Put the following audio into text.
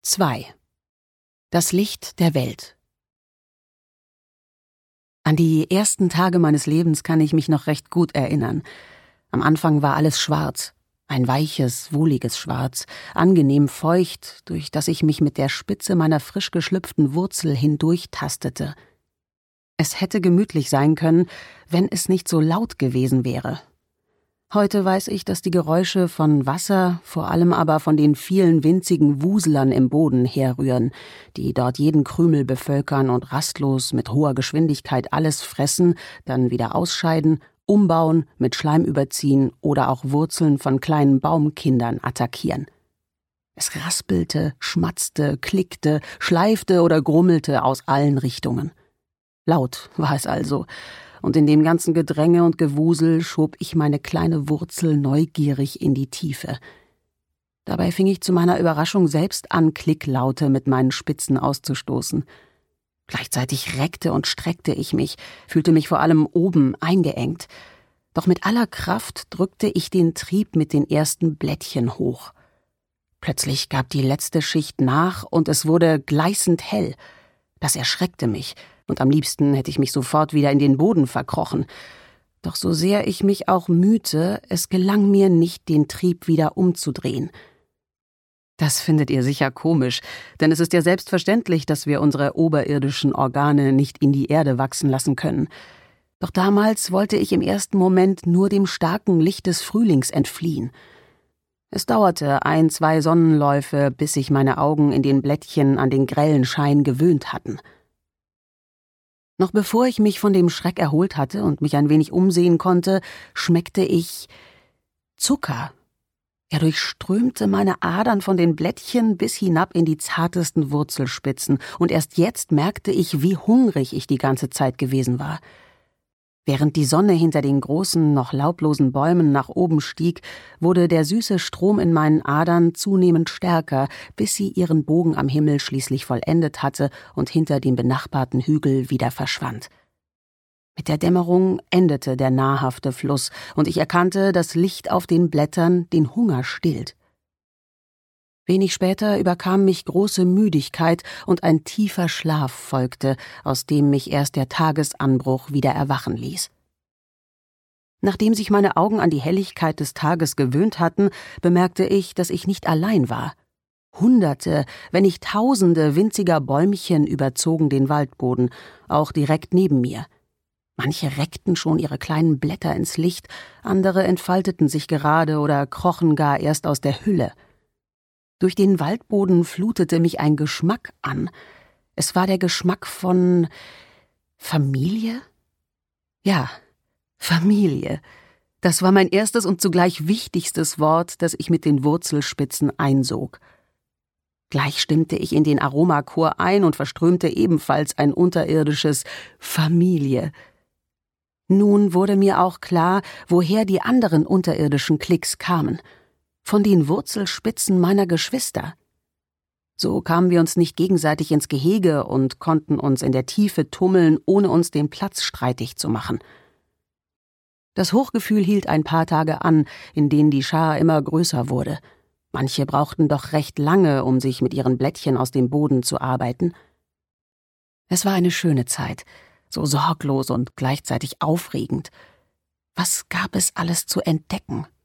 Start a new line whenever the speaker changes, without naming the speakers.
2. Das Licht der Welt. An die ersten Tage meines Lebens kann ich mich noch recht gut erinnern. Am Anfang war alles schwarz, ein weiches, wohliges Schwarz, angenehm feucht, durch das ich mich mit der Spitze meiner frisch geschlüpften Wurzel hindurchtastete. Es hätte gemütlich sein können, wenn es nicht so laut gewesen wäre. Heute weiß ich, dass die Geräusche von Wasser, vor allem aber von den vielen winzigen Wuselern im Boden herrühren, die dort jeden Krümel bevölkern und rastlos mit hoher Geschwindigkeit alles fressen, dann wieder ausscheiden, umbauen, mit Schleim überziehen oder auch Wurzeln von kleinen Baumkindern attackieren. Es raspelte, schmatzte, klickte, schleifte oder grummelte aus allen Richtungen. Laut war es also, und in dem ganzen Gedränge und Gewusel schob ich meine kleine Wurzel neugierig in die Tiefe. Dabei fing ich zu meiner Überraschung selbst an, Klicklaute mit meinen Spitzen auszustoßen. Gleichzeitig reckte und streckte ich mich, fühlte mich vor allem oben eingeengt. Doch mit aller Kraft drückte ich den Trieb mit den ersten Blättchen hoch. Plötzlich gab die letzte Schicht nach und es wurde gleißend hell. Das erschreckte mich, und am liebsten hätte ich mich sofort wieder in den Boden verkrochen. Doch so sehr ich mich auch mühte, es gelang mir nicht, den Trieb wieder umzudrehen. Das findet ihr sicher komisch, denn es ist ja selbstverständlich, dass wir unsere oberirdischen Organe nicht in die Erde wachsen lassen können. Doch damals wollte ich im ersten Moment nur dem starken Licht des Frühlings entfliehen. Es dauerte 1-2 Sonnenläufe, bis sich meine Augen in den Blättchen an den grellen Schein gewöhnt hatten. Noch bevor ich mich von dem Schreck erholt hatte und mich ein wenig umsehen konnte, schmeckte ich Zucker. Er durchströmte meine Adern von den Blättchen bis hinab in die zartesten Wurzelspitzen, und erst jetzt merkte ich, wie hungrig ich die ganze Zeit gewesen war. Während die Sonne hinter den großen, noch laublosen Bäumen nach oben stieg, wurde der süße Strom in meinen Adern zunehmend stärker, bis sie ihren Bogen am Himmel schließlich vollendet hatte und hinter dem benachbarten Hügel wieder verschwand. Mit der Dämmerung endete der nahrhafte Fluss, und ich erkannte, dass Licht auf den Blättern den Hunger stillt. Wenig später überkam mich große Müdigkeit und ein tiefer Schlaf folgte, aus dem mich erst der Tagesanbruch wieder erwachen ließ. Nachdem sich meine Augen an die Helligkeit des Tages gewöhnt hatten, bemerkte ich, dass ich nicht allein war. Hunderte, wenn nicht Tausende winziger Bäumchen überzogen den Waldboden, auch direkt neben mir. Manche reckten schon ihre kleinen Blätter ins Licht, andere entfalteten sich gerade oder krochen gar erst aus der Hülle. Durch den Waldboden flutete mich ein Geschmack an. Es war der Geschmack von Familie? Ja, Familie. Das war mein erstes und zugleich wichtigstes Wort, das ich mit den Wurzelspitzen einsog. Gleich stimmte ich in den Aromachor ein und verströmte ebenfalls ein unterirdisches Familie. Nun wurde mir auch klar, woher die anderen unterirdischen Klicks kamen. Von den Wurzelspitzen meiner Geschwister. So kamen wir uns nicht gegenseitig ins Gehege und konnten uns in der Tiefe tummeln, ohne uns den Platz streitig zu machen. Das Hochgefühl hielt ein paar Tage an, in denen die Schar immer größer wurde. Manche brauchten doch recht lange, um sich mit ihren Blättchen aus dem Boden zu arbeiten. Es war eine schöne Zeit, so sorglos und gleichzeitig aufregend. Was gab es alles zu entdecken?